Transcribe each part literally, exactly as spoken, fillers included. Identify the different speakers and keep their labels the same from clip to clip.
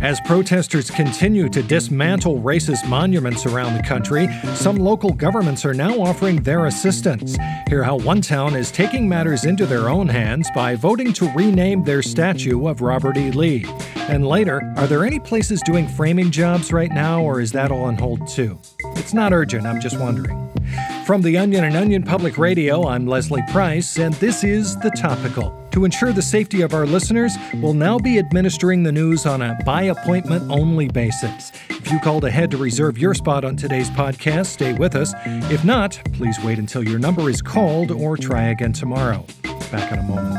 Speaker 1: As protesters continue to dismantle racist monuments around the country, some local governments are now offering their assistance. Hear how one town is taking matters into their own hands by voting to rename their statue of Robert E. Lee. And later, are there any places doing framing jobs right now, or is that all on hold too? It's not urgent, I'm just wondering. From The Onion and Onion Public Radio, I'm Leslie Price, and this is The Topical. To ensure the safety of our listeners, we'll now be administering the news on a by-appointment-only basis. If you called ahead to reserve your spot on today's podcast, stay with us. If not, please wait until your number is called or try again tomorrow. Back in a moment.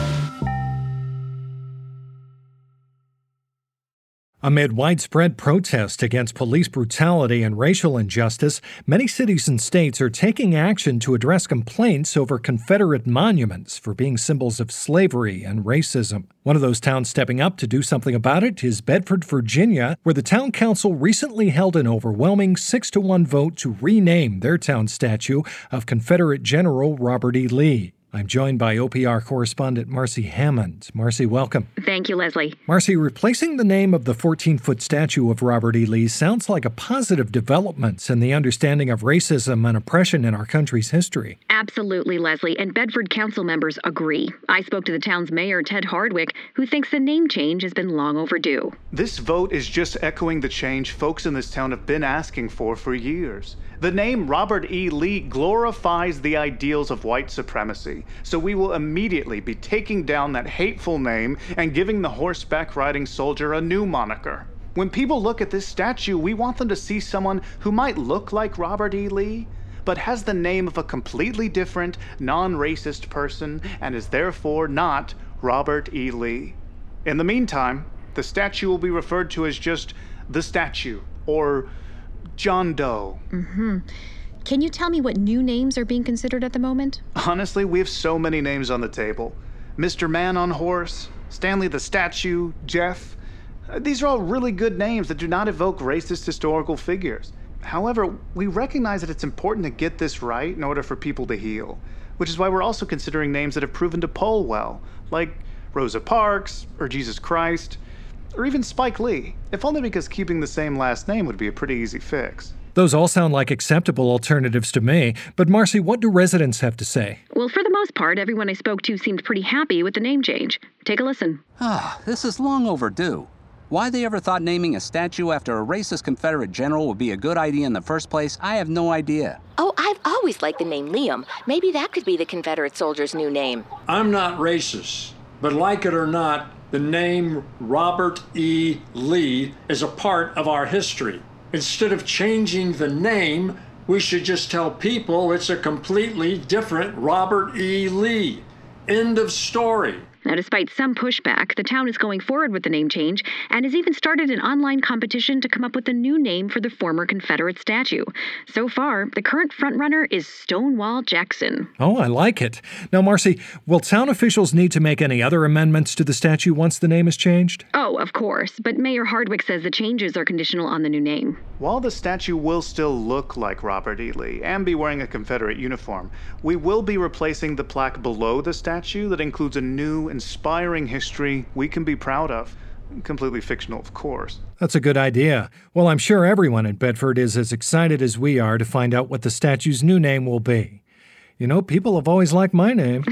Speaker 1: Amid widespread protest against police brutality and racial injustice, many cities and states are taking action to address complaints over Confederate monuments for being symbols of slavery and racism. One of those towns stepping up to do something about it is Bedford, Virginia, where the town council recently held an overwhelming six to one vote to rename their town statue of Confederate General Robert E. Lee. I'm joined by O P R correspondent Marcy Hammond. Marcy, welcome.
Speaker 2: Thank you, Leslie.
Speaker 1: Marcy, replacing the name of the fourteen-foot statue of Robert E. Lee sounds like a positive development in the understanding of racism and oppression in our country's history.
Speaker 2: Absolutely, Leslie, and Bedford council members agree. I spoke to the town's mayor, Ted Hardwick, who thinks the name change has been long overdue.
Speaker 3: This vote is just echoing the change folks in this town have been asking for for years. The name Robert E. Lee glorifies the ideals of white supremacy, so we will immediately be taking down that hateful name and giving the horseback riding soldier a new moniker. When people look at this statue, we want them to see someone who might look like Robert E. Lee, but has the name of a completely different, non-racist person and is therefore not Robert E. Lee. In the meantime, the statue will be referred to as just the statue, or John Doe.
Speaker 2: Mm-hmm. Can you tell me what new names are being considered at the moment?
Speaker 3: Honestly, we have so many names on the table. Mister Man on Horse, Stanley the Statue, Jeff. Uh, these are all really good names that do not evoke racist historical figures. However, we recognize that it's important to get this right in order for people to heal, which is why we're also considering names that have proven to poll well, like Rosa Parks or Jesus Christ, or even Spike Lee, if only because keeping the same last name would be a pretty easy fix.
Speaker 1: Those all sound like acceptable alternatives to me, but Marcy, what do residents have to say?
Speaker 2: Well, for the most part, everyone I spoke to seemed pretty happy with the name change. Take a listen.
Speaker 4: Ah, this is long overdue. Why they ever thought naming a statue after a racist Confederate general would be a good idea in the first place, I have no idea.
Speaker 5: Oh, I've always liked the name Liam. Maybe that could be the Confederate soldier's new name.
Speaker 6: I'm not racist, but like it or not, the name Robert E. Lee is a part of our history. Instead of changing the name, we should just tell people it's a completely different Robert E. Lee. End of story.
Speaker 2: Now, despite some pushback, the town is going forward with the name change and has even started an online competition to come up with a new name for the former Confederate statue. So far, the current frontrunner is Stonewall Jackson.
Speaker 1: Oh, I like it. Now, Marcy, will town officials need to make any other amendments to the statue once the name is changed?
Speaker 2: Oh, of course, but Mayor Hardwick says the changes are conditional on the new name.
Speaker 3: While the statue will still look like Robert E. Lee and be wearing a Confederate uniform, we will be replacing the plaque below the statue that includes a new, inspiring history we can be proud of. Completely fictional, of course.
Speaker 1: That's a good idea. Well, I'm sure everyone in Bedford is as excited as we are to find out what the statue's new name will be. You know, people have always liked my name.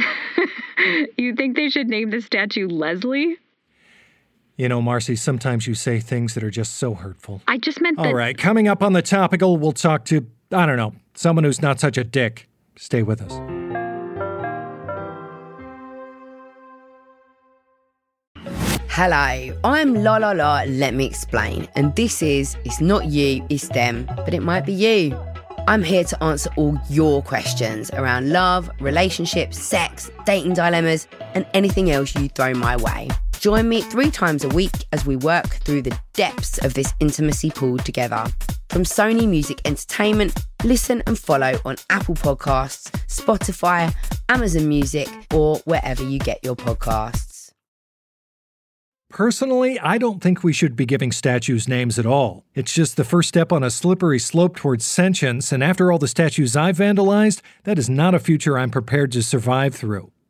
Speaker 2: You think they should name the statue Leslie?
Speaker 1: You know, Marcy, sometimes you say things that are just so hurtful.
Speaker 2: I just meant that...
Speaker 1: All right, coming up on The Topical, we'll talk to, I don't know, someone who's not such a dick. Stay with us.
Speaker 7: Hello, I'm La La La, let me explain. And this is, it's not you, it's them, but it might be you. I'm here to answer all your questions around love, relationships, sex, dating dilemmas, and anything else you throw my way. Join me three times a week as we work through the depths of this intimacy pool together. From Sony Music Entertainment, listen and follow on Apple Podcasts, Spotify, Amazon Music, or wherever you get your podcasts.
Speaker 1: Personally, I don't think we should be giving statues names at all. It's just the first step on a slippery slope towards sentience, and after all the statues I've vandalized, that is not a future I'm prepared to survive through.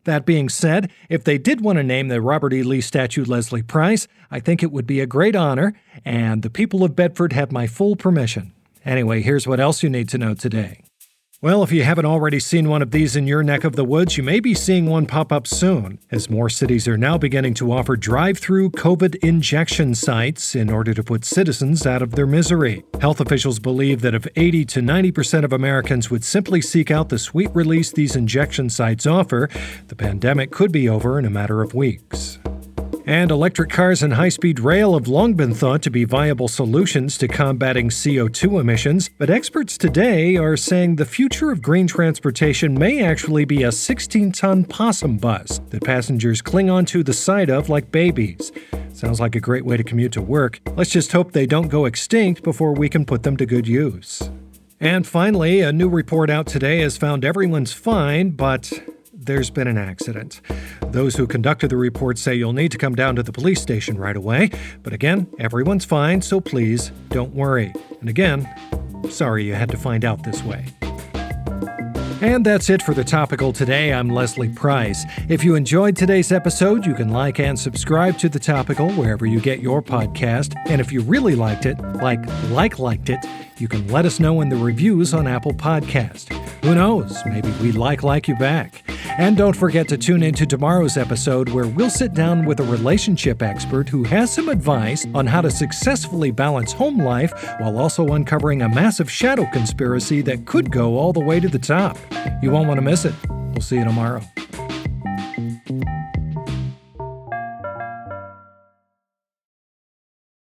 Speaker 1: That being said, if they did want to name the Robert E. Lee statue Leslie Price, I think it would be a great honor, and the people of Bedford have my full permission. Anyway, here's what else you need to know today. Well, if you haven't already seen one of these in your neck of the woods, you may be seeing one pop up soon, as more cities are now beginning to offer drive-through COVID injection sites in order to put citizens out of their misery. Health officials believe that if eighty to ninety percent of Americans would simply seek out the sweet release these injection sites offer, the pandemic could be over in a matter of weeks. And electric cars and high-speed rail have long been thought to be viable solutions to combating C O two emissions, but experts today are saying the future of green transportation may actually be a sixteen-ton possum bus that passengers cling onto the side of like babies. Sounds like a great way to commute to work. Let's just hope they don't go extinct before we can put them to good use. And finally, a new report out today has found everyone's fine, but there's been an accident. Those who conducted the report say you'll need to come down to the police station right away. But again, everyone's fine, so please don't worry. And again, sorry you had to find out this way. And that's it for The Topical today. I'm Leslie Price. If you enjoyed today's episode, you can like and subscribe to The Topical wherever you get your podcast. And if you really liked it, like like liked it, you can let us know in the reviews on Apple Podcast. Who knows? Maybe we like like you back. And don't forget to tune into tomorrow's episode where we'll sit down with a relationship expert who has some advice on how to successfully balance home life while also uncovering a massive shadow conspiracy that could go all the way to the top. You won't want to miss it. We'll see you tomorrow.